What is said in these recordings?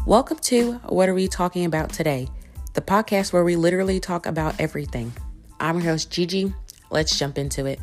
Welcome to What Are We Talking About Today, the podcast where we literally talk about everything. I'm your host, Gigi. Let's jump into it.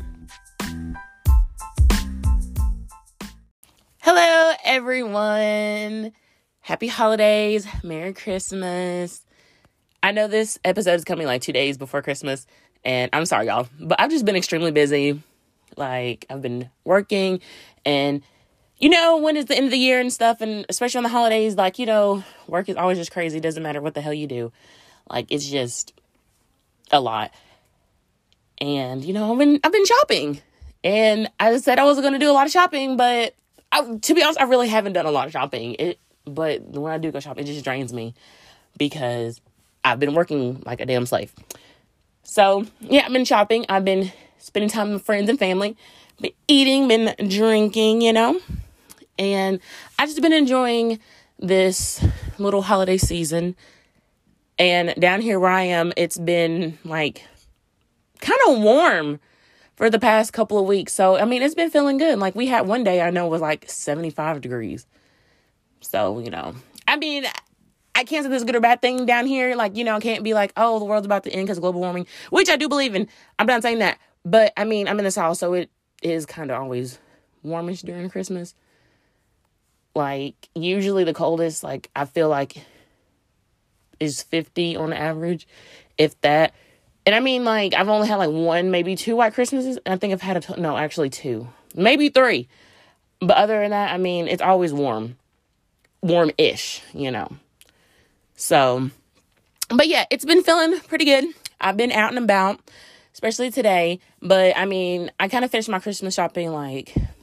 Hello, everyone. Happy holidays. Merry Christmas. I know this episode is coming like 2 days before Christmas, and I'm sorry, y'all, but I've just been extremely busy. I've been working, and when it's the end of the year and stuff, and especially on the holidays, work is always just crazy. It doesn't matter what the hell you do. It's just a lot. And, I've been shopping. And I said I wasn't going to do a lot of shopping, but to be honest, I really haven't done a lot of shopping. But when I do go shopping, it just drains me because I've been working like a damn slave. So, yeah, I've been shopping. I've been spending time with friends and family. Been eating, been drinking, And I've just been enjoying this little holiday season. And down here where I am, it's been kind of warm for the past couple of weeks. So, it's been feeling good. We had one day I know was 75 degrees. So, I can't say this is a good or bad thing down here. I can't be oh, the world's about to end because of global warming, which I do believe in. I'm not saying that. But, I'm in the South, so it is kind of always warmish during Christmas. Usually the coldest, I feel is 50 on average, if that. And I've only had one, maybe two white Christmases. And I think I've had actually two, maybe three. But other than that, it's always warm-ish, So, but yeah, it's been feeling pretty good. I've been out and about, especially today. But I kind of finished my Christmas shopping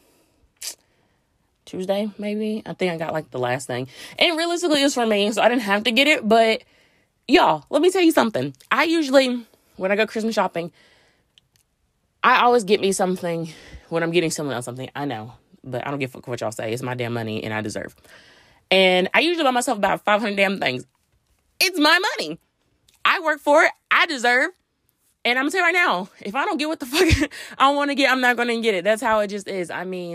Tuesday, maybe. I think I got the last thing. And realistically, it was for me, so I didn't have to get it. But y'all, let me tell you something. I usually, when I go Christmas shopping, I always get me something when I'm getting someone else something. I know, but I don't give a fuck what y'all say. It's my damn money and I deserve. And I usually buy myself about 500 damn things. It's my money. I work for it. I deserve. And I'm going to tell you right now, if I don't get what the fuck I want to get, I'm not going to get it. That's how it just is.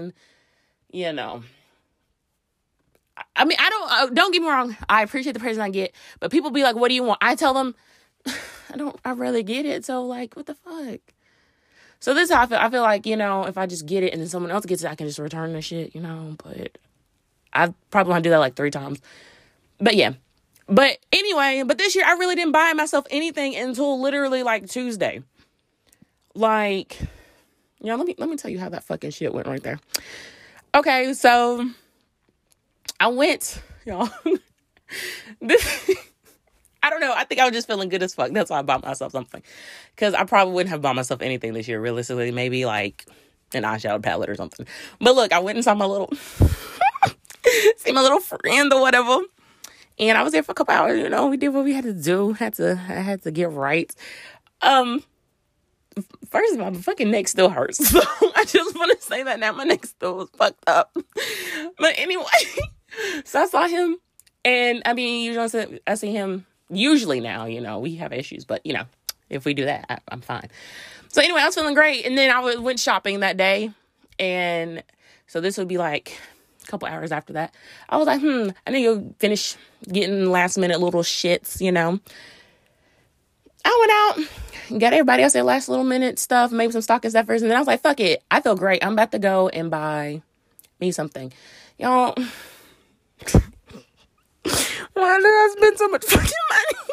Don't get me wrong. I appreciate the present I get, but people be like, what do you want? I tell them, I rarely get it. So what the fuck? So this is how I feel. I feel if I just get it and then someone else gets it, I can just return the shit, but I probably want to do that 3 times. But yeah. But anyway, this year I really didn't buy myself anything until literally Tuesday. Let me tell you how that fucking shit went right there. Okay, so I went, y'all. I don't know. I think I was just feeling good as fuck. That's why I bought myself something. Because I probably wouldn't have bought myself anything this year, realistically. Maybe an eyeshadow palette or something. But look, I went and saw my little, friend or whatever. And I was there for a couple hours. We did what we had to do. I had to get right. First of all, my fucking neck still hurts. So I just want to say that now. My neck still was fucked up. But anyway, so I saw him. And usually I see him usually now, we have issues. But, if we do that, I'm fine. So anyway, I was feeling great. And then I went shopping that day. And so this would be a couple hours after that. I was I need to go finish getting last minute little shits, I went out, got everybody else their last little minute stuff, maybe some stocking stuffers, and then I was fuck it. I feel great. I'm about to go and buy me something. Y'all, why did I spend so much fucking money?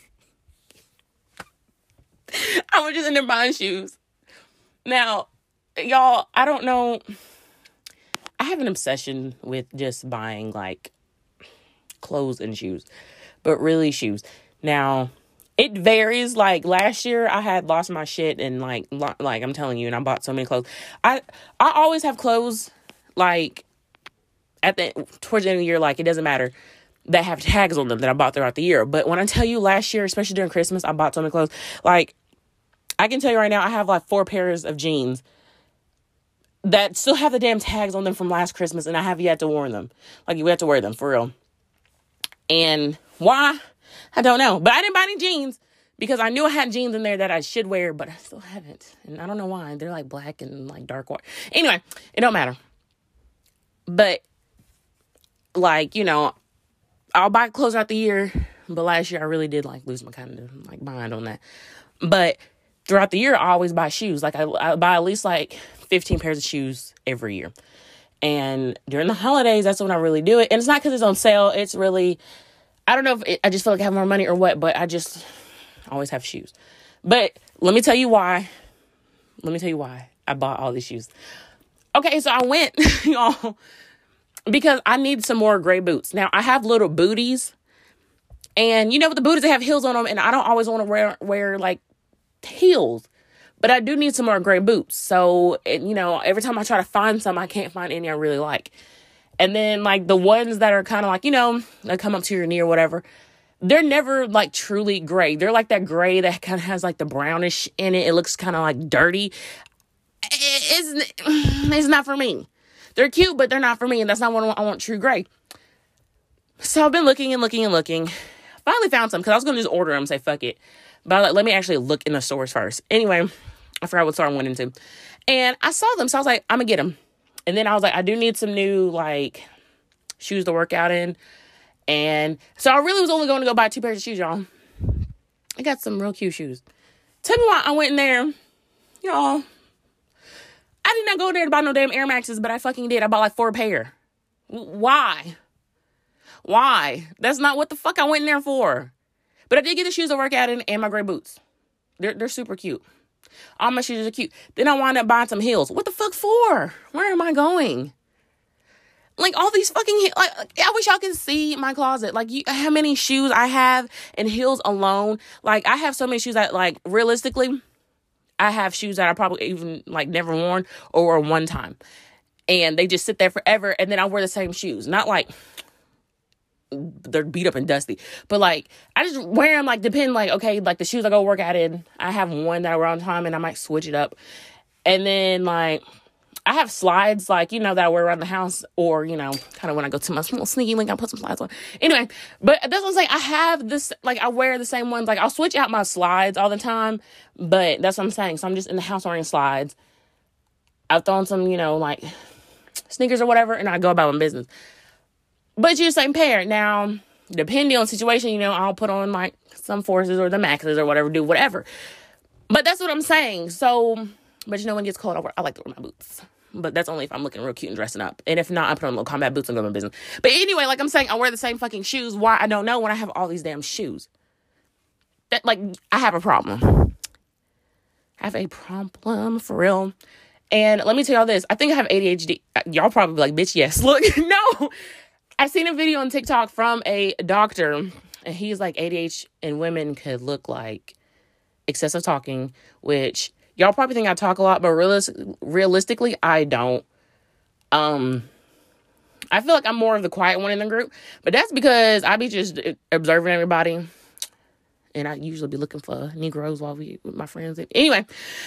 I was just in there buying shoes. Now, y'all, I don't know. I have an obsession with just buying clothes and shoes, but really shoes. Now, it varies. Last year I had lost my shit and I'm telling you, and I bought so many clothes. I always have clothes towards the end of the year, it doesn't matter, that have tags on them that I bought throughout the year. But when I tell you last year, especially during Christmas, I bought so many clothes. I can tell you right now, I have 4 pairs of jeans that still have the damn tags on them from last Christmas, and I have yet to wear them. You have to wear them for real. And why? I don't know. But I didn't buy any jeans because I knew I had jeans in there that I should wear, but I still haven't. And I don't know why. They're black and dark white. Anyway, it don't matter. But I'll buy clothes throughout the year, but last year I really did like lose my kind of like mind on that. But throughout the year, I always buy shoes. Like I buy at least like 15 pairs of shoes every year. And during the holidays, that's when I really do it. And it's not because it's on sale. It's really, I don't know if I just feel like I have more money or what, but I just always have shoes. But let me tell you why. I bought all these shoes. Okay, so I went, y'all, because I need some more gray boots. Now, I have little booties. And you know, with the booties, they have heels on them. And I don't always want to wear like heels. But I do need some more gray boots. So, you know, every time I try to find some, I can't find any I really like. And then, like, the ones that are kind of like, you know, that come up to your knee or whatever, they're never, like, truly gray. They're like that gray that kind of has, like, the brownish in it. It looks kind of, like, dirty. It's not for me. They're cute, but they're not for me. And that's not what I want, true gray. So I've been looking. Finally found some because I was going to just order them and say, fuck it. But I was like, let me actually look in the stores first. Anyway, I forgot what store I went into. And I saw them. So I was like, I'm going to get them. And then I was like, I do need some new, like, shoes to work out in. And so I really was only going to go buy 2 pairs of shoes, y'all. I got some real cute shoes. Tell me why I went in there. Y'all, I did not go there to buy no damn Air Maxes, but I fucking did. I bought like 4 pair. Why? That's not what the fuck I went in there for. But I did get the shoes to work out in and my gray boots. They're super cute. All my shoes are cute. Then I wound up buying some heels. What the fuck for? Where am I going? Like, all these fucking like, I wish y'all could see my closet. Like, how many shoes I have and heels alone. Like, I have so many shoes that, like, realistically, I have shoes that I probably even, like, never worn or wore one time. And they just sit there forever. And then I wear the same shoes. Not like they're beat up and dusty, but like I just wear them like depending, like, okay, like the shoes I go work out in, I have one that I wear on time and I might switch it up. And then like I have slides, like, you know, that I wear around the house, or, you know, kind of when I go to my little sneaky link, I put some slides on. Anyway, but that's what I'm saying. I have this, like, I wear the same ones. Like, I'll switch out my slides all the time, but that's what I'm saying. So I'm just in the house wearing slides. I've thrown some, you know, like sneakers or whatever, and I go about my business. But you're the same pair. Now, depending on the situation, you know, I'll put on like some Forces or the Maxes or whatever, do whatever. But that's what I'm saying. So, but you know, when it gets cold, I like to wear my boots. But that's only if I'm looking real cute and dressing up. And if not, I put on little combat boots and go to my business. But anyway, like I'm saying, I wear the same fucking shoes. Why? I don't know, when I have all these damn shoes. That, like, I have a problem. I have a problem, for real. And let me tell y'all this. I think I have ADHD. Y'all probably like, bitch, yes. Look, no. I seen a video on TikTok from a doctor, and he's like, ADHD in women could look like excessive talking, which y'all probably think I talk a lot, but realistically, I don't. I feel like I'm more of the quiet one in the group, but that's because I be just observing everybody, and I usually be looking for Negroes while we with my friends. Anyway,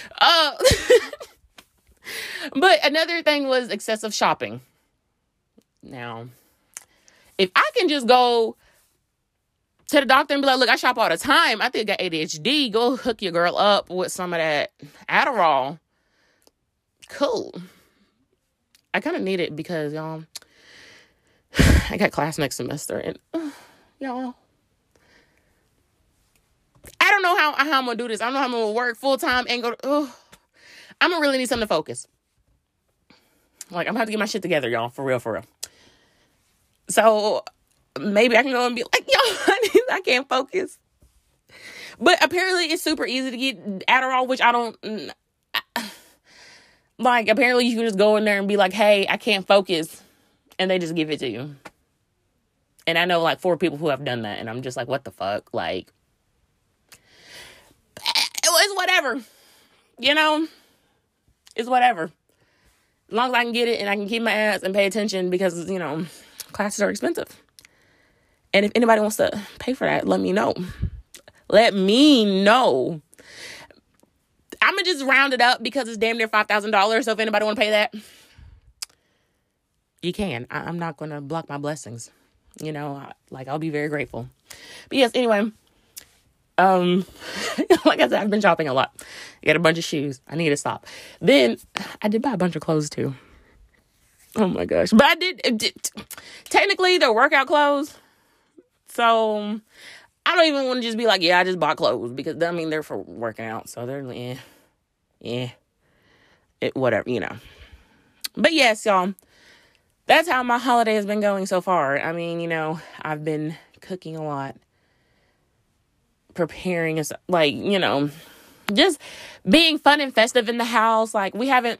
but another thing was excessive shopping. Now, if I can just go to the doctor and be like, look, I shop all the time, I think I got ADHD, go hook your girl up with some of that Adderall. Cool. I kind of need it because, y'all, I got class next semester, and y'all, I don't know how I'm going to do this. I don't know how I'm going to work full time and go, I'm going to really need something to focus. Like, I'm going to have to get my shit together, y'all, for real. So maybe I can go and be like, yo, I can't focus. But apparently it's super easy to get Adderall, which I don't like. Apparently you can just go in there and be like, hey, I can't focus, and they just give it to you. And I know like 4 people who have done that, and I'm just like, what the fuck? Like, it's whatever, you know, it's whatever. As long as I can get it and I can keep my ass and pay attention, because, you know, classes are expensive. And if anybody wants to pay for that, let me know. I'm going to just round it up because it's damn near $5,000. So if anybody want to pay that, you can. I'm not going to block my blessings. You know, like, I'll be very grateful. But yes, anyway, like I said, I've been shopping a lot. I got a bunch of shoes. I need to stop. Then I did buy a bunch of clothes too. Oh my gosh. But I did technically, they're workout clothes, So I don't even want to just be like, yeah, I just bought clothes, because I mean, they're for working out. So they're, whatever, But yes, y'all, that's how my holiday has been going so far. I mean, I've been cooking a lot, preparing, like, just being fun and festive in the house. Like,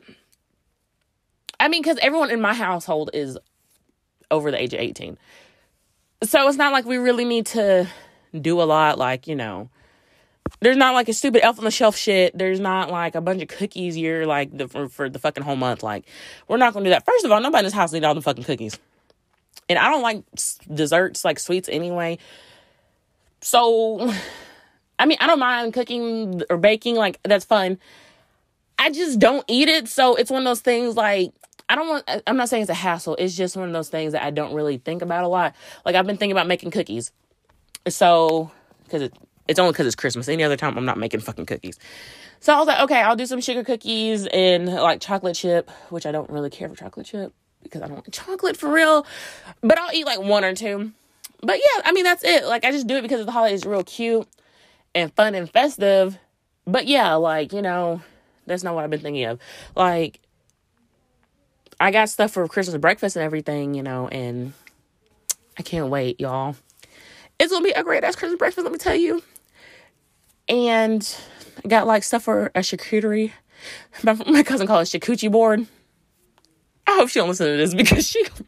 because everyone in my household is over the age of 18. So it's not like we really need to do a lot. Like, there's not like a stupid elf on the shelf shit. There's not like a bunch of cookies you're like for the fucking whole month. Like, we're not going to do that. First of all, nobody in this house needs all the fucking cookies. And I don't like desserts, like sweets anyway. So, I don't mind cooking or baking. Like, that's fun. I just don't eat it. So it's one of those things like, I'm not saying it's a hassle. It's just one of those things that I don't really think about a lot. Like, I've been thinking about making cookies. So, because it's only because it's Christmas. Any other time, I'm not making fucking cookies. So I was like, okay, I'll do some sugar cookies and like chocolate chip, which I don't really care for chocolate chip because I don't like chocolate for real. But I'll eat like one or two. But yeah, that's it. Like, I just do it because the holiday is real cute and fun and festive. But yeah, like, that's not what I've been thinking of. Like, I got stuff for Christmas breakfast and everything, and I can't wait, y'all. It's going to be a great ass Christmas breakfast, let me tell you. And I got like stuff for a charcuterie. My cousin calls it charcuterie board. I hope she don't listen to this, because she gonna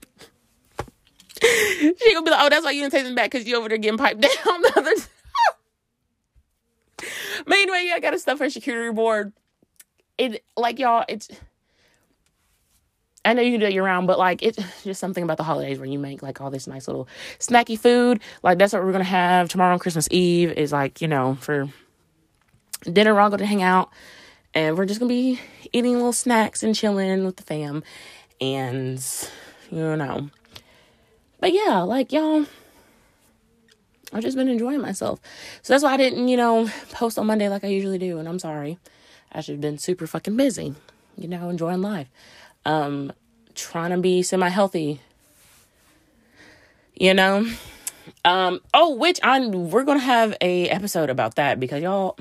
be like, oh, that's why you didn't taste it back, because you over there getting piped down the other time. But anyway, yeah, I got a stuff for a charcuterie board. I know you can do it year round, but like, it's just something about the holidays where you make like all this nice little snacky food. Like, that's what we're going to have tomorrow on Christmas Eve, is like, for dinner, we're all going to hang out and we're just going to be eating little snacks and chilling with the fam. And, but yeah, like, y'all, I've just been enjoying myself. So that's why I didn't, post on Monday like I usually do. And I'm sorry. I should have been super fucking busy, enjoying life. Trying to be semi-healthy, which we're going to have a episode about that, because y'all,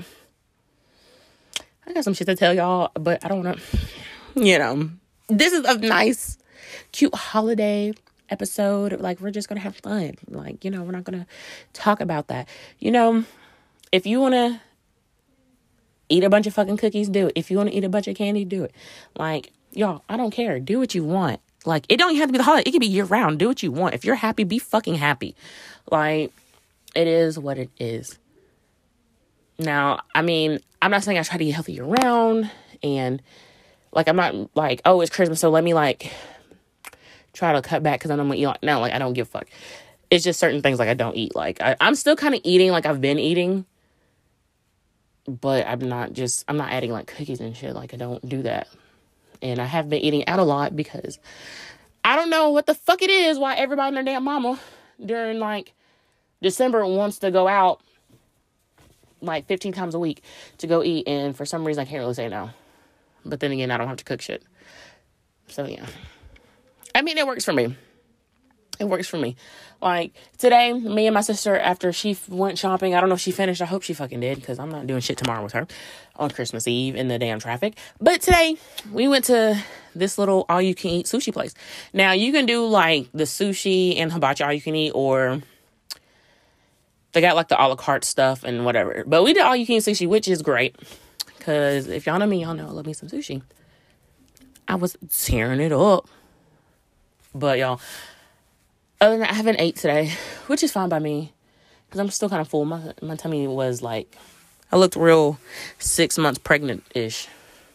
I got some shit to tell y'all, but I don't want to, this is a nice, cute holiday episode. Like, we're just going to have fun. Like, we're not going to talk about that. If you want to eat a bunch of fucking cookies, do it. If you want to eat a bunch of candy, do it. Like, y'all, I don't care. Do what you want. Like, it don't even have to be the holiday. It can be year round. Do what you want. If you're happy, be fucking happy. Like, it is what it is. Now, I'm not saying I try to eat healthy year round. And, like, I'm not like, oh, it's Christmas, so let me, like, try to cut back because I'm going to eat. Like, no, like, I don't give a fuck. It's just certain things, like, I don't eat. Like, I'm still kind of eating like I've been eating. But I'm not adding, like, cookies and shit. Like, I don't do that. And I have been eating out a lot because I don't know what the fuck it is why everybody and their damn mama during, like, December wants to go out, like, 15 times a week to go eat. And for some reason, I can't really say no. But then again, I don't have to cook shit. So, yeah. It works for me. It works for me. Like, today, me and my sister, after she went shopping, I don't know if she finished. I hope she fucking did, because I'm not doing shit tomorrow with her on Christmas Eve in the damn traffic. But today, we went to this little all-you-can-eat sushi place. Now, you can do, like, the sushi and hibachi all-you-can-eat, or they got, like, the a la carte stuff and whatever. But we did all-you-can-eat sushi, which is great, because if y'all know me, y'all know I love me some sushi. I was tearing it up. But, y'all, other than that, I haven't ate today, which is fine by me, because I'm still kind of full. My tummy was like, I looked real 6 months pregnant-ish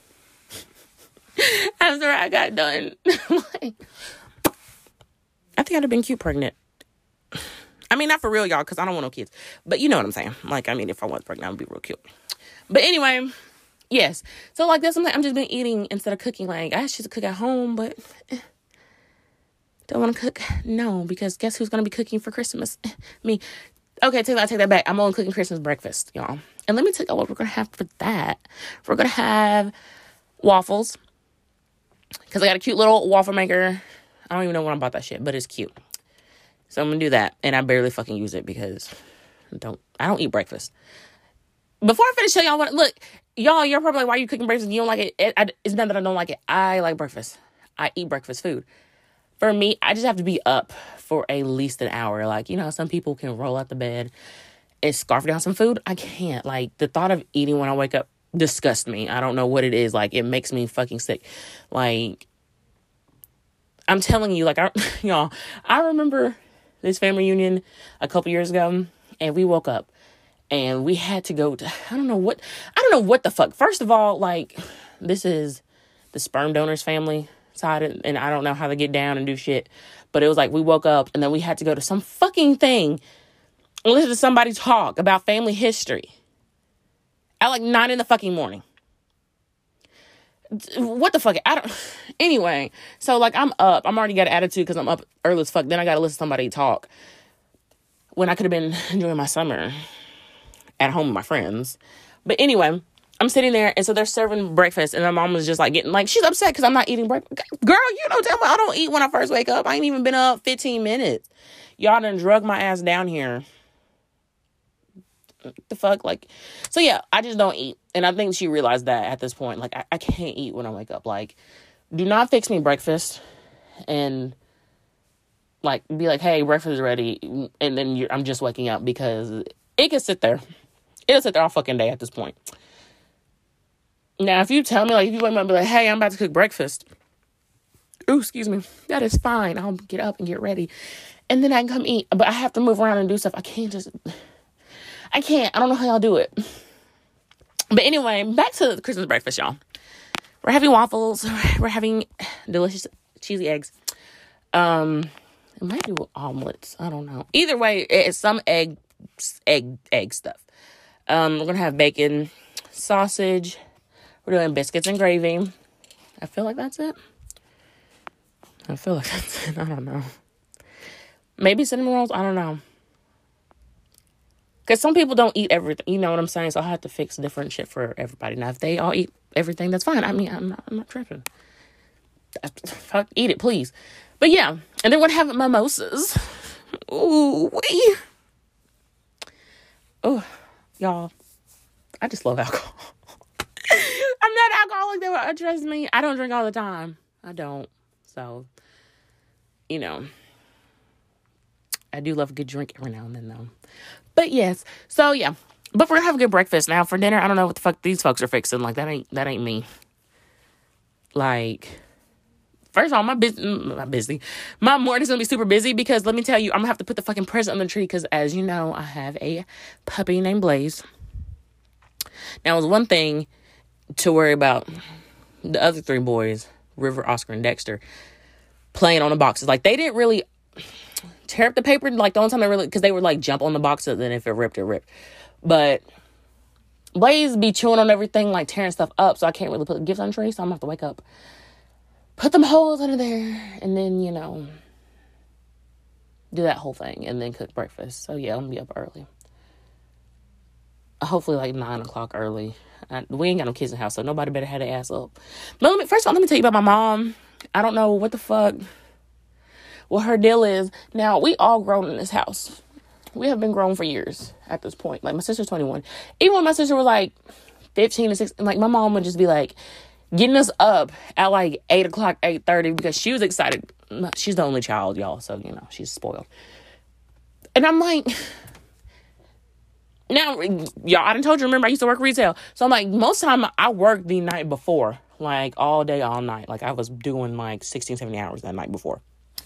after I got done. Like, I think I'd have been cute pregnant. Not for real, y'all, because I don't want no kids. But you know what I'm saying. Like, if I was pregnant, I would be real cute. But anyway, yes. So, like, that's something I'm just been eating instead of cooking. Like, I used to cook at home, but don't want to cook? No, because guess who's going to be cooking for Christmas? Me. Okay, take that back. I'm only cooking Christmas breakfast, y'all. And let me tell you what we're going to have for that. We're going to have waffles, because I got a cute little waffle maker. I don't even know when I bought that shit, but it's cute. So I'm gonna do that. And I barely fucking use it because I don't eat breakfast. Before I finish telling y'all look, y'all, you're probably like, why are you cooking breakfast? You don't like it? It's not that I don't like it. I like breakfast. I eat breakfast food. For me, I just have to be up for at least an hour. Like, some people can roll out the bed and scarf down some food. I can't. Like, the thought of eating when I wake up disgusts me. I don't know what it is. Like, it makes me fucking sick. Like, I'm telling you, like, y'all, I remember this family reunion a couple years ago, and we woke up and we had to go to, I don't know what the fuck. First of all, like, this is the sperm donors family side, and I don't know how they get down and do shit, but it was like we woke up and then we had to go to some fucking thing and listen to somebody talk about family history at like 9 in the fucking morning. What the fuck? Anyway, so like I'm up. I'm already got an attitude because I'm up early as fuck. Then I got to listen to somebody talk when I could have been enjoying my summer at home with my friends. But anyway, I'm sitting there, and so they're serving breakfast, and my mom was just like getting, like, she's upset because I'm not eating breakfast. Girl, tell me I don't eat when I first wake up. I ain't even been up 15 minutes. Y'all done drug my ass down here. The fuck? Like, so yeah, I just don't eat. And I think she realized that at this point. Like, I can't eat when I wake up. Like, do not fix me breakfast and, like, be like, hey, breakfast is ready. And then I'm just waking up because it can sit there. It'll sit there all fucking day at this point. Now, if you tell me, like, if you wake me up and be like, hey, I'm about to cook breakfast. Ooh, excuse me. That is fine. I'll get up and get ready. And then I can come eat. But I have to move around and do stuff. I can't. I don't know how y'all do it. But anyway, back to the Christmas breakfast, y'all. We're having waffles. We're having delicious cheesy eggs. I might do omelets. I don't know. Either way, it's some egg stuff. We're going to have bacon, sausage. We're doing biscuits and gravy. I feel like that's it. I don't know. Maybe cinnamon rolls. I don't know. Because some people don't eat everything. You know what I'm saying? So I have to fix different shit for everybody. Now, if they all eat everything, that's fine. I mean, I'm not tripping. Fuck, eat it, please. But yeah. And then we're having mimosas. Ooh, wee. Oh, y'all. I just love alcohol. I'm not alcoholic, though. Trust me. I don't drink all the time. I don't. So, I do love a good drink every now and then, though. But yes. So, yeah. But we're going to have a good breakfast. Now, for dinner, I don't know what the fuck these folks are fixing. Like, that ain't me. Like, first of all, my morning's going to be super busy because, let me tell you, I'm going to have to put the fucking present on the tree because, as you know, I have a puppy named Blaze. Now, it was one thing to worry about the other three boys, River, Oscar, and Dexter, playing on the boxes. Like, they didn't really tear up the paper. Like, the only time they really, because they would, like, jump on the boxes, and if it ripped, it ripped. But Blaze be chewing on everything, like, tearing stuff up, so I can't really put the gifts on the tree, so I'm going to have to wake up, put them holes under there, and then, do that whole thing, and then cook breakfast. So, yeah, I'm going to be up early. Hopefully, like, 9 o'clock early. We ain't got no kids in the house, so nobody better have their ass up. But first of all, let me tell you about my mom. I don't know what the fuck, what her deal is. Now, we all grown in this house. We have been grown for years at this point. Like, my sister's 21. Even when my sister was, like, 15 or 16, like, my mom would just be, like, getting us up at, like, 8 o'clock, 8:30, because she was excited. She's the only child, y'all, so, she's spoiled. And I'm like, now, y'all, I done told you, remember, I used to work retail. So I'm like, most of the time, I worked the night before. Like, all day, all night. Like, I was doing, like, 16, 17 hours that night before.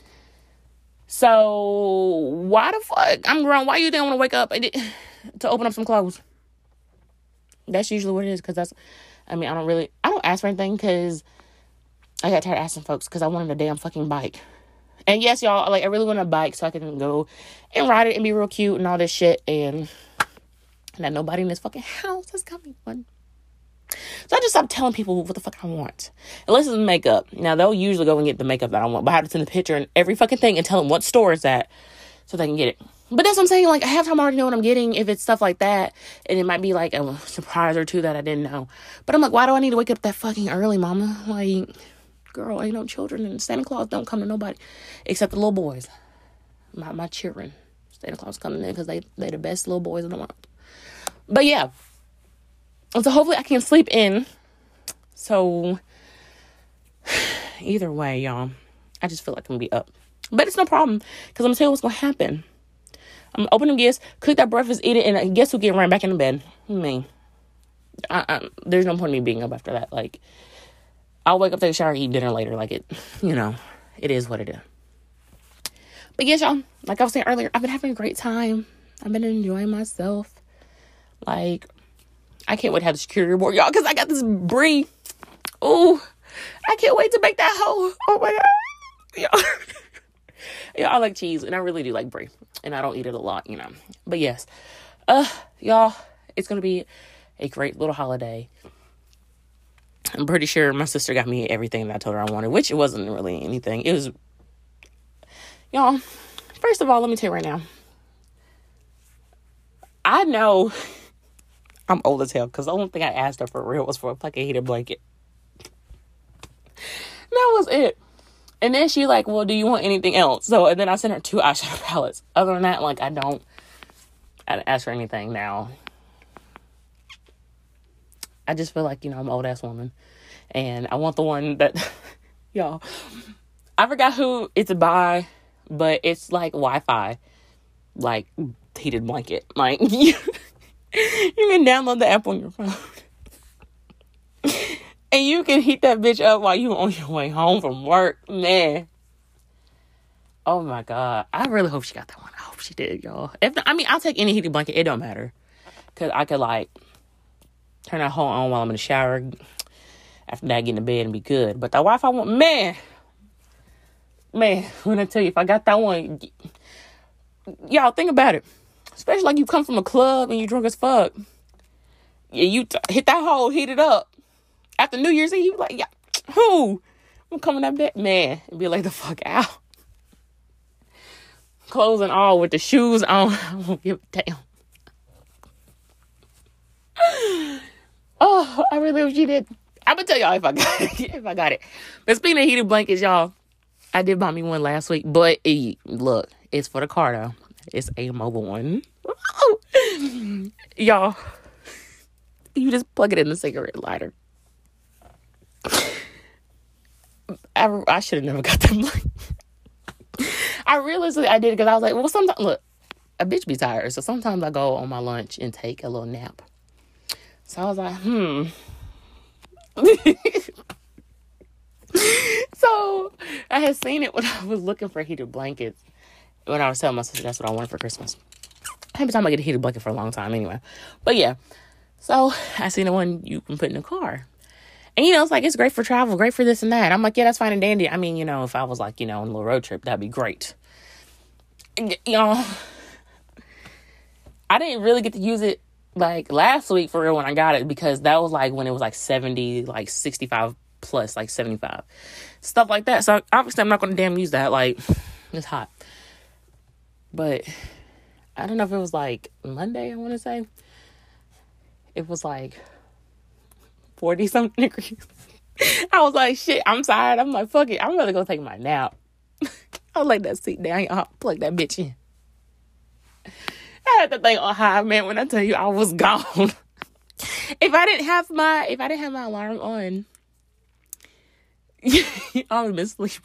So, why the fuck? I'm grown. Why you didn't want to wake up to open up some clothes? That's usually what it is. Because I don't ask for anything because I got tired of asking folks because I wanted a damn fucking bike. And yes, y'all, like, I really want a bike so I can go and ride it and be real cute and all this shit. And that nobody in this fucking house has got me one. So I just stopped telling people what the fuck I want. Unless it's makeup. Now, they'll usually go and get the makeup that I want. But I have to send a picture and every fucking thing and tell them what store it's at so they can get it. But that's what I'm saying. Like, half the time I already know what I'm getting if it's stuff like that. And it might be like a surprise or two that I didn't know. But I'm like, why do I need to wake up that fucking early, mama? Like, girl, ain't no children and Santa Claus don't come to nobody except the little boys. my children. Santa Claus coming in because they the best little boys in the world. But yeah. So hopefully I can sleep in. So either way, y'all, I just feel like I'm going to be up. But it's no problem because I'm going to tell you what's going to happen. I'm going to open them gifts, cook that breakfast, eat it, and guess who getting right back in the bed? Me. There's no point in me being up after that. Like, I'll wake up, take a shower, eat dinner later. Like, it is what it is. But yes, y'all, like I was saying earlier, I've been having a great time. I've been enjoying myself. Like, I can't wait to have the security board, y'all, because I got this brie. Ooh, I can't wait to make that hoe. Oh, my God. Y'all. Yeah, I like cheese, and I really do like brie. And I don't eat it a lot, But yes, y'all, it's going to be a great little holiday. I'm pretty sure my sister got me everything that I told her I wanted, which it wasn't really anything. It was... Y'all, first of all, let me tell you right now. I know I'm old as hell because the only thing I asked her for real was for a fucking heated blanket. That was it. And then she like, well, do you want anything else? So, and then I sent her 2 eyeshadow palettes. Other than that, like, I didn't ask for anything now. I just feel like, I'm an old ass woman. And I want the one that, y'all, I forgot who it's by. But it's like Wi-Fi, like heated blanket. Like you can download the app on your phone, and you can heat that bitch up while you on your way home from work. Man, oh my God, I really hope she got that one. I hope she did, y'all. I'll take any heated blanket. It don't matter, cause I could like turn that hoe on while I'm in the shower. After that, get in the bed and be good. But the Wi-Fi one, Man, when I tell you, if I got that one, y'all think about it. Especially like you come from a club and you drunk as fuck. Yeah, you hit that hole, heat it up. After New Year's Eve, you like, yeah, who? I'm coming that bed, man, and be like the fuck out. Clothes and all with the shoes on. I won't give a damn. Oh, I really wish you did. I'm gonna tell y'all if I got it. But speaking of heated blankets, y'all, I did buy me one last week, but look, it's for the car though. It's a mobile one. Y'all, you just plug it in the cigarette lighter. I should have never got that blanket. I realized I did because I was like, well, sometimes, look, a bitch be tired. So sometimes I go on my lunch and take a little nap. So I was like, So I had seen it when I was looking for heated blankets. When I was telling my sister that's what I wanted for Christmas. Every time I get a heated blanket for a long time anyway. But yeah. So I seen the one you can put in the car. And it's like, it's great for travel, great for this and that. I'm like, yeah, that's fine and dandy. I mean, if I was like, on a little road trip, that'd be great. I didn't really get to use it like last week for real when I got it, because that was like when it was like 70, like 65 plus, like 75, stuff like that. So obviously I'm not going to damn use that. Like, it's hot. But I don't know if it was like Monday, I want to say. It was like 40 something degrees. I was like, shit, I'm tired. I'm like, fuck it. I'm going to go take my nap. I'll lay that seat down. I'll plug that bitch in. I had the thing on high, man, when I tell you I was gone. If I didn't have my alarm on, I would have been asleep.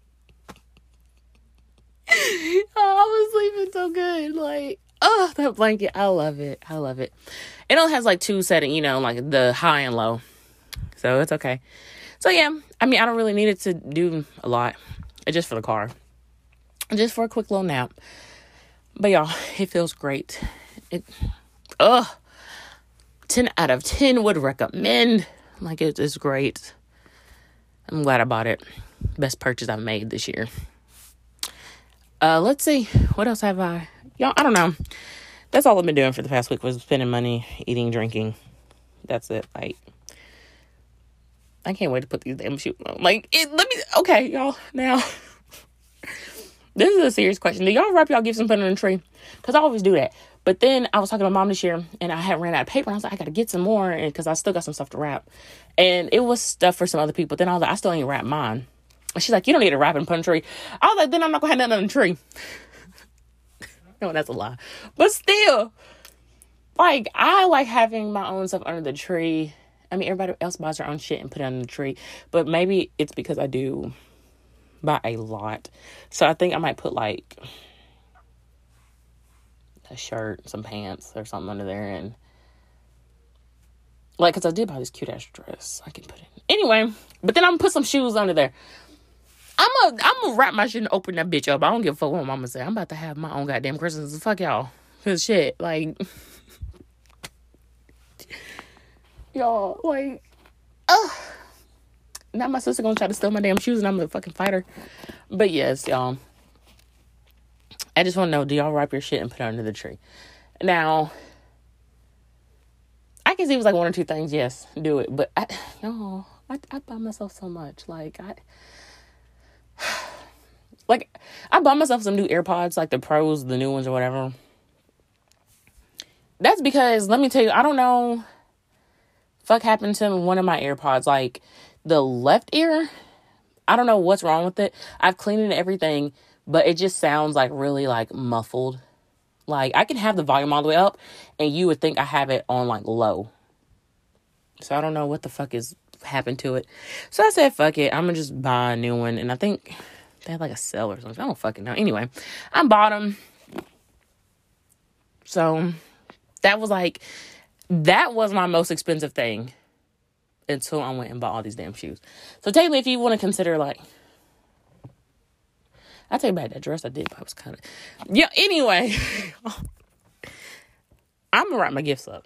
Oh, I was sleeping so good. Like, oh, that blanket. I love it. I love it. It only has like 2 settings, like the high and low. So it's okay. So yeah, I don't really need it to do a lot. It's just for the car. Just for a quick little nap. But y'all, it feels great. 10 out of 10 would recommend. Like, it's great. I'm glad I bought it. Best purchase I've made this year. Let's see. What else have I? Y'all, I don't know. That's all I've been doing for the past week, was spending money, eating, drinking. That's it. Like, I can't wait to put these damn shoes on. Like, okay, y'all. Now, this is a serious question. Do y'all wrap y'all gifts and put it on the tree? Because I always do that. But then I was talking to my mom this year, and I had ran out of paper. And I was like, I got to get some more, and because I still got some stuff to wrap. And it was stuff for some other people. Then I was like, I still ain't wrap mine. And she's like, you don't need to wrap it and put on the tree. I was like, then I'm not going to have nothing on the tree. No, that's a lie. But still, like, I like having my own stuff under the tree. I mean, everybody else buys their own shit and put it under the tree. But maybe it's because I do buy a lot. So I think I might put, like, a shirt, some pants, or something under there. And, like, because I did buy this cute-ass dress. I can put it. Anyway, but then I'm going to put some shoes under there. I'm gonna wrap my shit and open that bitch up. I don't give a fuck what mama say. I'm about to have my own goddamn Christmas. Fuck y'all. Cause shit, like, y'all, like, now my sister gonna try to steal my damn shoes and I'm gonna fucking fight her. But yes, y'all, I just want to know, do y'all wrap your shit and put it under the tree? Now, I can see it was like one or two things. Yes, do it. But I buy myself so much. I bought myself some new AirPods, like the Pros, the new ones or whatever. That's because, let me tell you, I don't know. Fuck happened to one of my AirPods. Like, the left ear, I don't know what's wrong with it. I've cleaned it and everything, but it just sounds like really, like, muffled. Like, I can have the volume all the way up, and you would think I have it on, like, low. So I don't know what the fuck is happened to it. So I said, fuck it. I'm gonna just buy a new one. And I think they had like a sale or something. I don't fucking know. Anyway, I bought them. So that was my most expensive thing until I went and bought all these damn shoes. So technically, if you want to consider, like, I take back that dress I did, but I was kind of, yeah. Anyway, I'm gonna wrap my gifts up.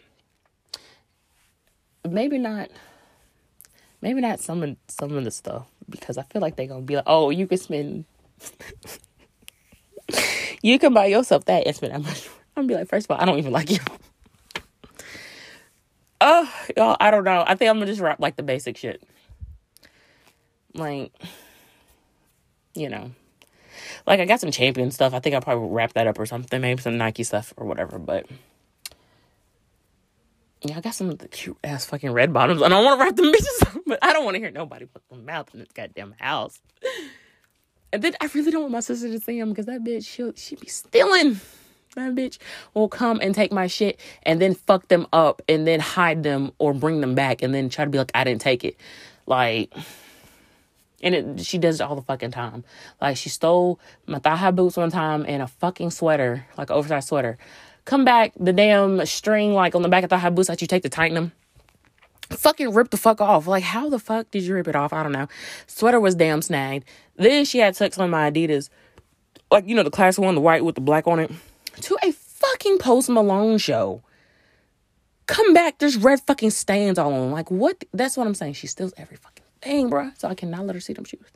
Maybe not some of the stuff, because I feel like they're gonna be like, oh, you can buy yourself that and spend that much. I'm gonna be like, first of all, I don't even like you. Oh, y'all, I don't know. I think I'm gonna just wrap like the basic shit. Like, you know, like I got some Champion stuff. I think I'll probably wrap that up or something. Maybe some Nike stuff or whatever, but yeah, I got some of the cute ass fucking red bottoms. I don't want to wrap them bitches up, but I don't want to hear nobody put their mouth in this goddamn house. And then I really don't want my sister to see them, because that bitch, she be stealing. That bitch will come and take my shit and then fuck them up and then hide them or bring them back and then try to be like, I didn't take it. Like, and she does it all the fucking time. Like, she stole my thigh-high boots one time and a fucking sweater, like an oversized sweater. Come back, the damn string, like, on the back of the high boots that you take to tighten them, fucking ripped the fuck off. Like, how the fuck did you rip it off? I don't know. Sweater was damn snagged. Then she had took some of my Adidas, like, you know, the classic one, the white with the black on it, to a fucking Post Malone show. Come back, there's red fucking stains all on them. Like, what? That's what I'm saying. She steals every fucking thing, bruh. So I cannot let her see them shoes.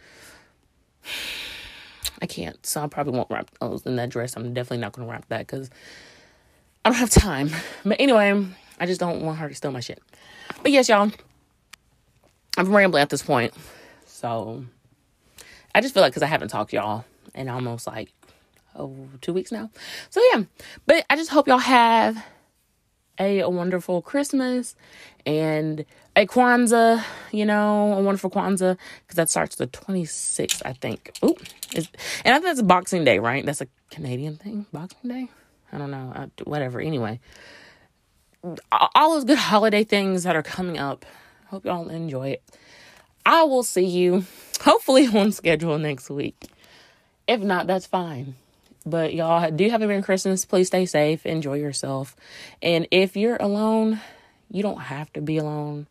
I can't. So I probably won't wrap those in that dress. I'm definitely not going to wrap that, because I don't have time. But anyway, I just don't want her to steal my shit. But yes, y'all, I'm rambling at this point. So I just feel like, because I haven't talked to y'all in almost like 2 weeks now. So yeah, but I just hope y'all have a wonderful Christmas and a Kwanzaa, you know, a wonderful Kwanzaa, because that starts the 26th, I think. Ooh, and I think that's Boxing Day, right? That's a Canadian thing, Boxing Day? I don't know, whatever. Anyway, all those good holiday things that are coming up, hope y'all enjoy it. I will see you, hopefully, on schedule next week. If not, that's fine. But y'all do have a Merry Christmas. Please stay safe. Enjoy yourself. And if you're alone, you don't have to be alone.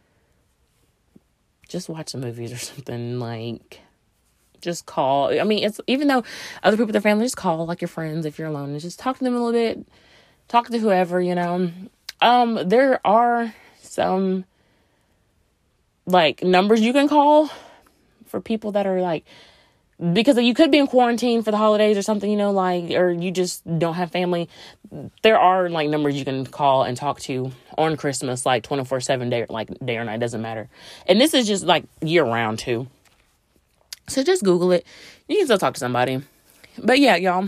Just watch some movies or something. Like, just call. I mean, it's, even though other people with their family, just call like your friends if you're alone and just talk to them a little bit. Talk to whoever, you know. There are some like numbers you can call for people that are like, because you could be in quarantine for the holidays or something, you know, like, or you just don't have family. There are like numbers you can call and talk to on Christmas, like 24/7 day or night, doesn't matter. And this is just like year round too. So just Google it. You can still talk to somebody. But yeah, y'all,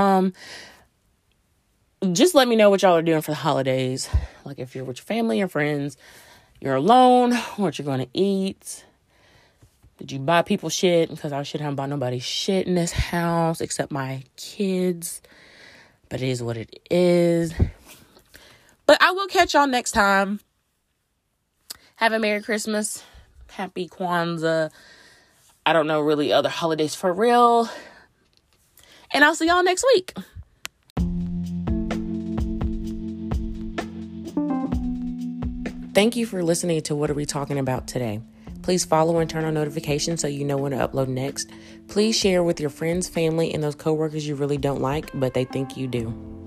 just let me know what y'all are doing for the holidays. Like if you're with your family or friends, you're alone, what you're going to eat. Did you buy people shit? Because I haven't bought nobody shit in this house except my kids. But it is what it is. But I will catch y'all next time. Have a Merry Christmas. Happy Kwanzaa. I don't know really other holidays for real. And I'll see y'all next week. Thank you for listening to What Are We Talking About Today. Please follow and turn on notifications so you know when to upload next. Please share with your friends, family, and those coworkers you really don't like, but they think you do.